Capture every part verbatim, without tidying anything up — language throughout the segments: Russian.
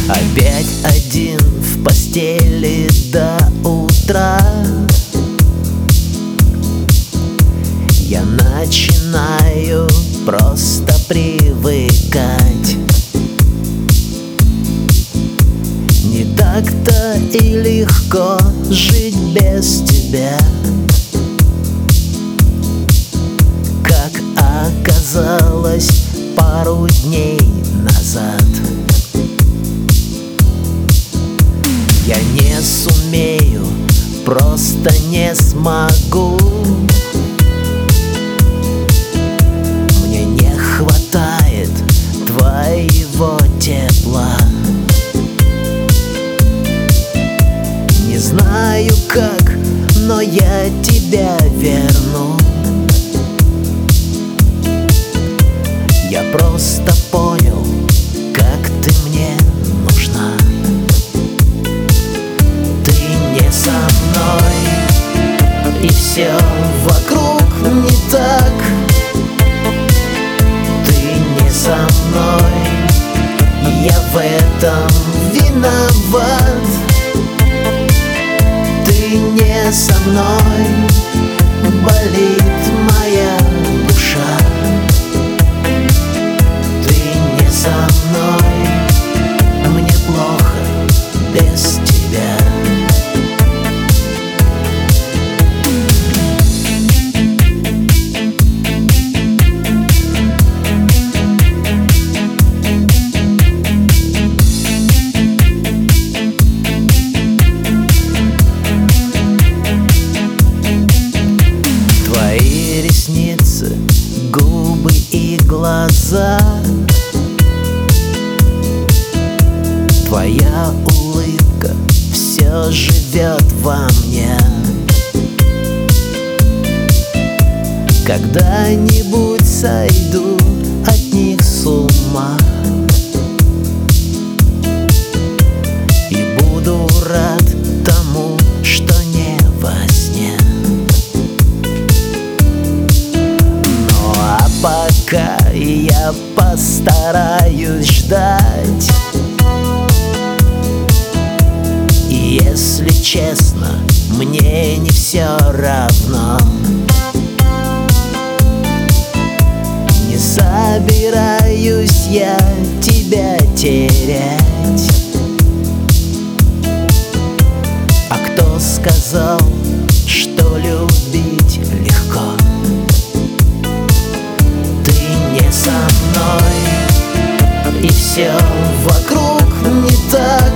Опять один в постели до утра. Я начинаю просто привыкать. Не так-то и легко жить без тебя, как оказалось пару дней назад. Я не сумею, просто не смогу. Мне не хватает твоего тепла. Не знаю как, но я тебя верну. Я просто понял, как ты мне нужна. Ты не со мной, и все вокруг не так. Ты не со мной, я в этом виноват. Ты не со мной, болит моя душа. Ты не со мной, мне плохо без тебя. Твои ресницы, губы и глаза, твоя улыбка все живет во мне. Когда-нибудь сойду от них с ума и буду рад тому, что не во сне. Ну а пока я постараюсь ждать. И если честно, мне не все равно. Не собираюсь я тебя терять. А кто сказал, что любить легко? Ты не со мной, и все вокруг не так.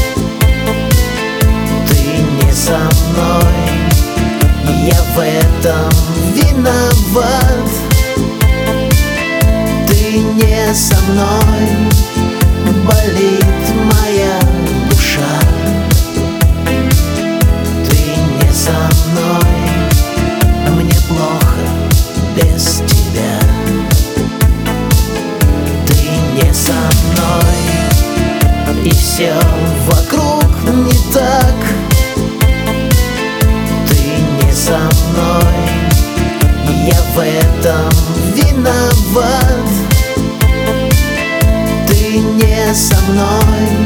Ты не со мной, я в этом виноват. Ты не со мной, болит моя душа. Ты не со мной, мне плохо без тебя. Ты не со мной, и все вокруг не так. Ты не со мной, я в этом виноват. Ты не со мной,